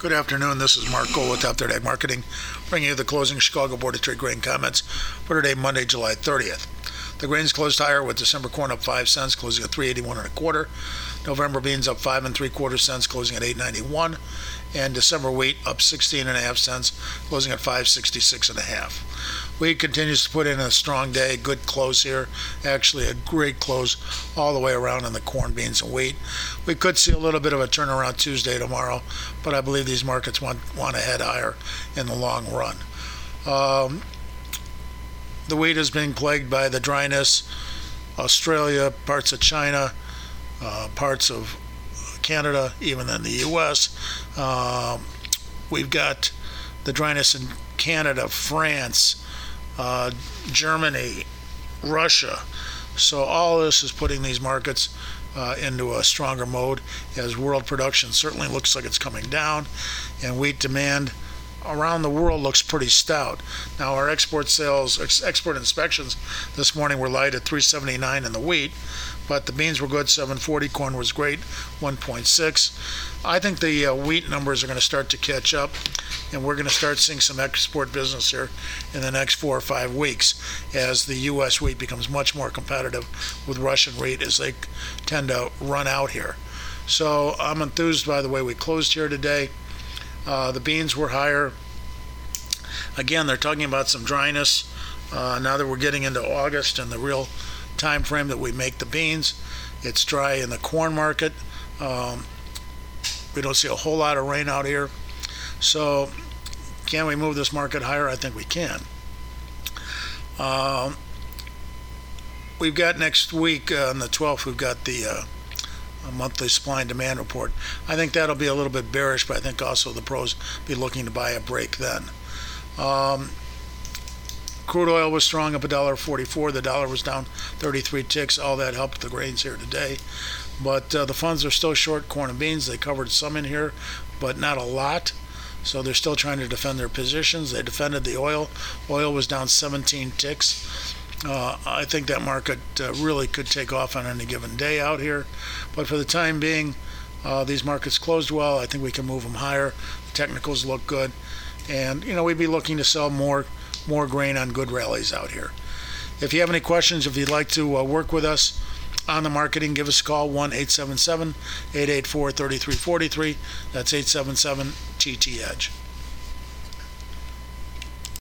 Good afternoon. This is Mark Gold with After Day Marketing, bringing you the closing Chicago Board of Trade grain comments for today, Monday, July 30th. The grains closed higher with December corn up 5 cents, closing at 381 1/4. November beans up 5 3/4 cents, closing at 891, and December wheat up 16.5 cents, closing at 566 1/2. Wheat continues to put in a strong day, good close here. Actually, a great close all the way around in the corn, beans, and wheat. We could see a little bit of a turnaround Tuesday, tomorrow, but I believe these markets want to head higher in the long run. The wheat is being plagued by the dryness. Australia, parts of China, parts of Canada, even in the U.S. We've got the dryness in Canada, France, Germany, Russia. So all this is putting these markets into a stronger mode as world production certainly looks like it's coming down, and wheat demand around the world looks pretty stout. Now our export inspections this morning were light at 379 in the wheat, but the beans were good, 740. Corn was great, 1.6. I think the wheat numbers are going to start to catch up, and we're going to start seeing some export business here in the next 4 or 5 weeks as the U.S. wheat becomes much more competitive with Russian wheat as they tend to run out here. So I'm enthused by the way we closed here today. The beans were higher. Again, they're talking about some dryness. Now that we're getting into August and the real time frame that we make the beans, it's dry in the corn market. We don't see a whole lot of rain out here. So can we move this market higher? I think we can. We've got next week on the 12th, we've got the monthly supply and demand report. I think that'll be a little bit bearish, but I think also the pros be looking to buy a break then. Crude oil was strong, up $1.44. The dollar was down 33 ticks. All that helped the grains here today. But the funds are still short corn and beans. They covered some in here, but not a lot. So they're still trying to defend their positions. They defended the oil. Oil was down 17 ticks. I think that market really could take off on any given day out here. But for the time being, these markets closed well. I think we can move them higher. The technicals look good. And, we'd be looking to sell more grain on good rallies out here. If you have any questions, if you'd like to work with us on the marketing, give us a call, 1-877-884-3343. That's 877-TT-EDGE.